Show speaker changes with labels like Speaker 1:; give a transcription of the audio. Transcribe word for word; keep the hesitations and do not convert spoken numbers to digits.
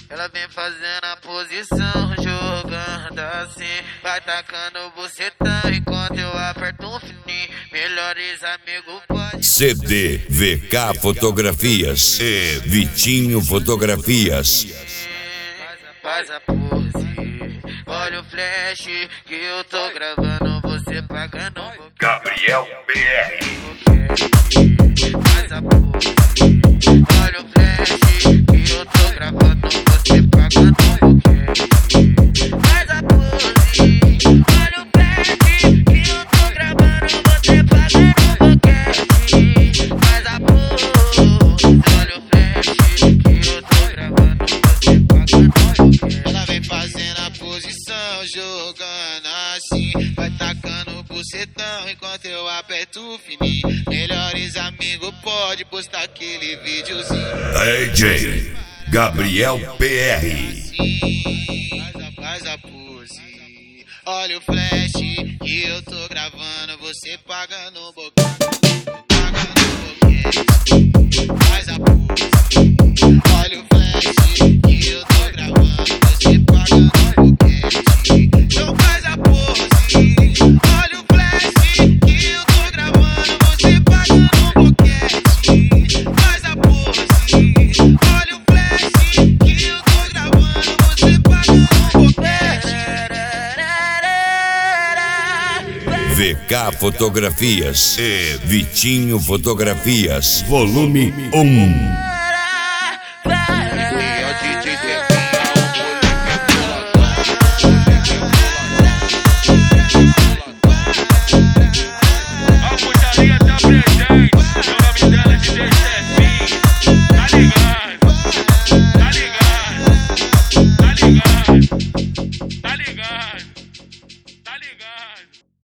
Speaker 1: Ela vem fazendo a posição, jogando assim, vai tacando o bucetão enquanto eu aperto um fininho. Melhores amigos pode.
Speaker 2: C D V K Fotografias e Vitinho Fotografias.
Speaker 1: Faz a pose, olha o flash que eu tô gravando, você pagando.
Speaker 2: Gabriel P R.
Speaker 1: Faz a pose, olha o flash que eu tô gravando, você pagando. Faz a pose, olha o flash que eu tô gravando, você pagando boquete. Faz a pose, olha o flash que eu tô gravando, você pagando. Ela vem fazendo a posição, jogando assim, vai tacando o bucetão enquanto eu aperto o fininho. Melhores amigos pode postar aquele videozinho.
Speaker 2: D J Gabriel P R.
Speaker 1: Faz a, faz a pose, olha o flash que eu tô gravando, você paga no boquete, paga no boquete. Faz a pose, olha o flash que eu tô gravando, você paga no boquete. Então faz a pose, olha o flash que eu tô gravando, você paga no boquete. Faz a pose, olha o flash que eu tô gravando, você paga no boquete.
Speaker 2: V K Fotografias e Vitinho Fotografias, volume um.